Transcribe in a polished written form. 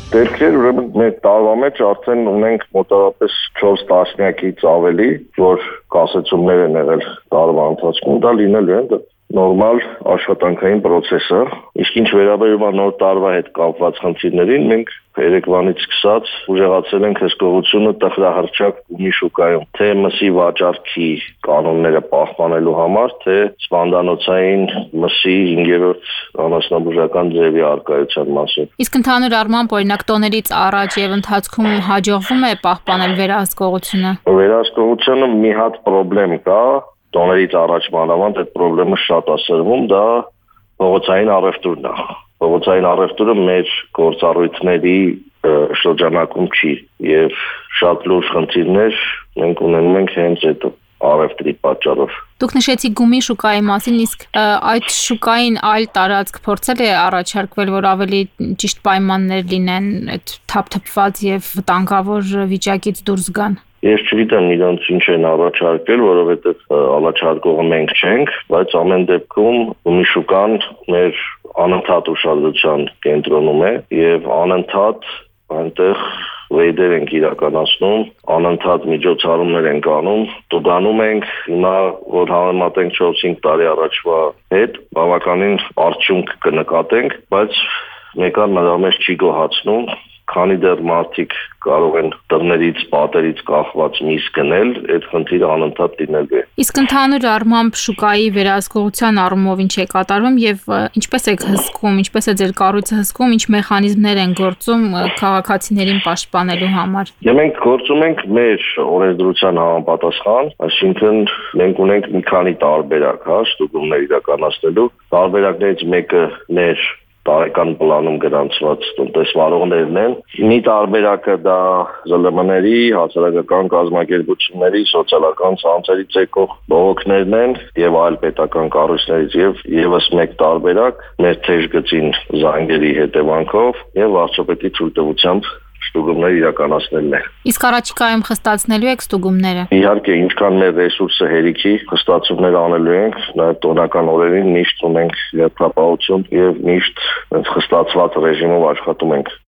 Դեպքեր ուրեմն մեր տարվա մեջ արդեն ունենք մոտավորապես 4 տասնյակից ավելի, որ կասեցումներ են եղել տարվա ընթացքում, դա լինելու է նորմալ աշխատանքային process է, իսկ ինչ վերաբերում է նոր տարվա հետ կապված խնդիրներին, մենք երեկվանից սկսած ուժեղացել ենք հսկողությունը տխրահռչակ գումի շուկայում, թե մսի վաճառքի կանոնները պահպանելու համար, թե սպանդանոցային մսի 5-րդ անասնաբուժական ձևի առկայության մասին։ Իսկ ընդհանուր առմամբ օրինակ տոներից առաջ եւ ընթացքում հաջողվում է պահպանել վերահսկողությունը։ Վերահսկողությունը մի հատ խնդրեմ կա, տոներից առաջ մանավանդ այդ խնդրեմը շատ է սրվում, դա փողոցային առևտուրն է։ Փողոցային առևտուրը մեր գործառույթների շրջանակում չի եւ շատ լուրջ խնդիրներ մենք ունենում ենք հենց այդ առևտրի պատճառով։ Դուք նշեցիք գումի շուկայի մասին, իսկ այդ շուկային այլ տարածք փորձել է առաջարկվել, որ ավելի ճիշտ պայմաններ լինեն, այդ թափթփված եւ վտանգավոր վիճակից դուրս գան։ Ես չգիտեմ իրանց ինչ են առաջարկել, որովհետև առաջարկողը մենք չենք, բայց ամեն դեպքում գումի շուկան մեր անընդհատ ուշադրության կենտրոնում է եւ անընդհատ այնտեղ ռեյդեր ենք իրականացնում, անընդհատ միջոցառումներ ենք անում, տուգանում ենք, հիմա որ համեմատենք 4-5 տարի առաջվա հետ, բավականին արդյունք կնկատենք, բայց մեկան նրա մեջ չի գոհացնում, քանի դեռ մարդիկ կարող են տներից, պատերից կախված միս գնել, այդ խնդիրը անընդհատ լինելու է։ Իսկ ընդհանուր առմամբ շուկայի վերահսկողության առումով ինչ է կատարվում եւ ինչպես եք հսկում, ինչպես է ձեր կառույցը հսկում, ինչ մեխանիզմներ են գործում քաղաքացիներին պաշտպանելու համար։ Մենք գործում ենք մեր օրենսդրության համապատասխան, այսինքն մենք ունենք մի քանի տարբերակ, ստուգումներ իրականացնելու, տարբերակներից մեկը մեր տարեկան պլանում գրանցված տնտեսվարողներն են։ Մի տարբերակը դա ԶԼՄ-ների, հասարակական կազմակերպությունների, սոցիալական ցանցերից եկող բողոքներն են եւ այլ պետական կառույցներից եւ եւս մեկ տարբերակ մեր թեժ գծին զանգերի հետևանքով եւ վարչապետի ցույցտվությամբ ստուգումներ իրականացնելն է։ Իսկ առաջիկայում խստացնելու եք ստուգումները։ Իհարկե, ինչքան մեր ռեսուրսը հերիքի, խստացումներ անելու ենք, նաև տոնական օրերին միշտ ունենք երթապահություն եւ միշտ խստացված ռեժիմով աշխատում ենք։